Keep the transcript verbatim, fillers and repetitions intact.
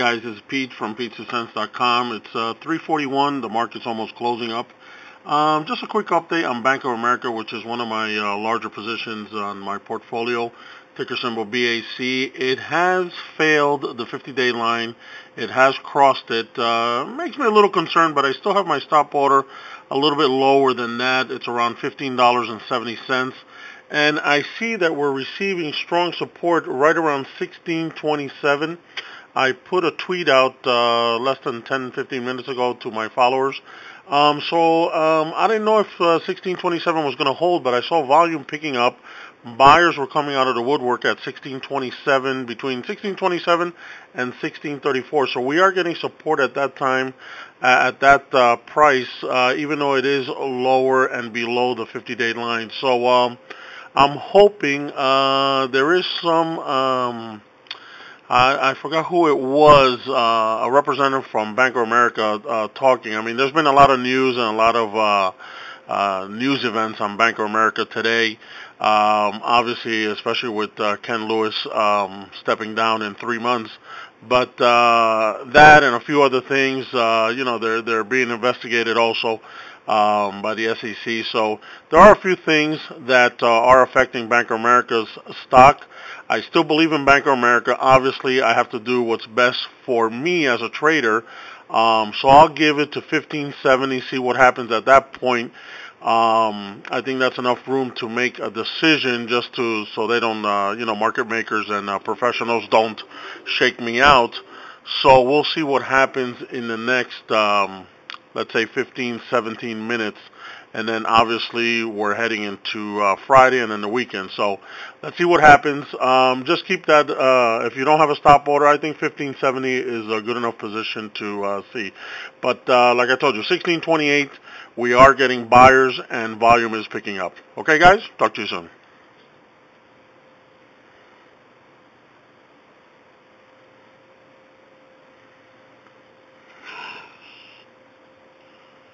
Guys, it's Pete from pizza sense dot com. It's uh, three forty-one. The market's almost closing up. Um, just a quick update on Bank of America, which is one of my uh, larger positions on my portfolio. Ticker symbol B A C. It has failed the fifty-day line. It has crossed it. Uh, makes me a little concerned, but I still have my stop order a little bit lower than that. It's around fifteen dollars and seventy cents. And I see that we're receiving strong support right around sixteen twenty-seven. I put a tweet out uh, less than ten, fifteen minutes ago to my followers. Um, so um, I didn't know if uh, sixteen twenty-seven was going to hold, but I saw volume picking up. Buyers were coming out of the woodwork at sixteen twenty-seven, between sixteen twenty-seven and sixteen thirty-four. So we are getting support at that time, uh, at that uh, price, uh, even though it is lower and below the fifty-day line. So um, I'm hoping uh, there is some... Um, I, I forgot who it was, uh, a representative from Bank of America uh, talking. I mean, there's been a lot of news and a lot of uh, uh, news events on Bank of America today. Um, obviously, especially with uh, Ken Lewis um, stepping down in three months. But uh, that and a few other things, uh, you know, they're they're being investigated also um, by the S E C. So there are a few things that uh, are affecting Bank of America's stock. I still believe in Bank of America. Obviously, I have to do what's best for me as a trader. Um, so I'll give it to fifteen seventy, see what happens at that point. Um, I think that's enough room to make a decision just to, so they don't, uh, you know, market makers and uh, professionals don't shake me out. So we'll see what happens in the next, um, let's say fifteen, seventeen minutes. And then obviously we're heading into uh, Friday and then the weekend. So let's see what happens. Um, just keep that, uh, if you don't have a stop order, I think fifteen seventy is a good enough position to uh, see. But uh, like I told you, sixteen twenty-eight, we are getting buyers and volume is picking up. Okay, guys? Talk to you soon.